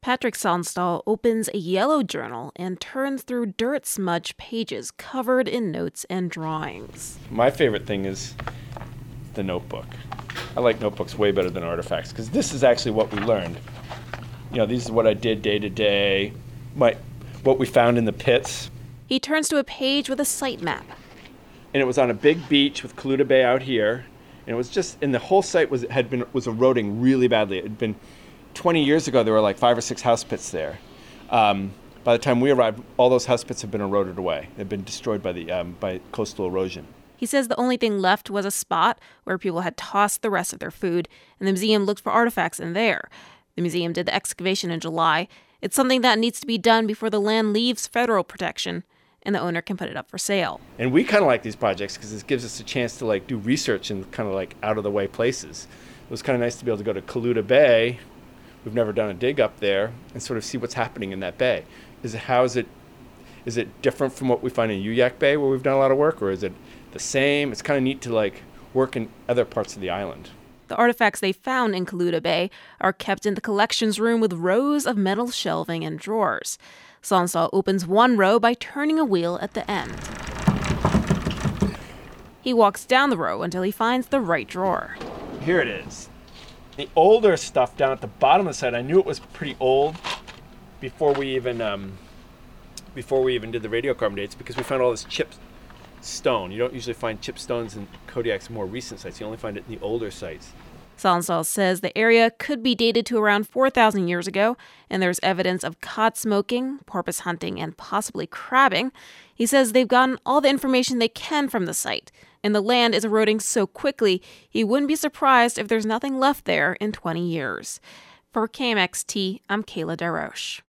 Patrick Sallenstall opens a yellow journal and turns through dirt-smudged pages covered in notes and drawings. My favorite thing is the notebook. I like notebooks way better than artifacts because this is actually what we learned. This is what I did day to day, what we found in the pits. He turns to a page with a site map. And it was on a big beach with Coluta Bay out here. And it was the whole site was eroding really badly. It had been 20 years ago, there were like 5 or 6 house pits there. By the time we arrived, all those house pits have been eroded away. They've been destroyed by coastal erosion. He says the only thing left was a spot where people had tossed the rest of their food, and the museum looked for artifacts in there. The museum did the excavation in July. It's something that needs to be done before the land leaves federal protection and the owner can put it up for sale. And we kind of like these projects because it gives us a chance to do research in kind of out-of-the-way places. It was kind of nice to be able to go to Coluta Bay. We've never done a dig up there and sort of see what's happening in that bay. Is it different from what we find in Yuyak Bay where we've done a lot of work, or is it the same? It's kind of neat to work in other parts of the island. The artifacts they found in Coluta Bay are kept in the collections room with rows of metal shelving and drawers. Sallenstall opens one row by turning a wheel at the end. He walks down the row until he finds the right drawer. Here it is. The older stuff down at the bottom of the site, I knew it was pretty old before we even did the radiocarbon dates because we found all this chipped stone. You don't usually find chipped stones in Kodiak's more recent sites. You only find it in the older sites. Sallenstall says the area could be dated to around 4,000 years ago, and there's evidence of cod smoking, porpoise hunting, and possibly crabbing. He says they've gotten all the information they can from the site, and the land is eroding so quickly he wouldn't be surprised if there's nothing left there in 20 years. For KMXT, I'm Kayla Daroche.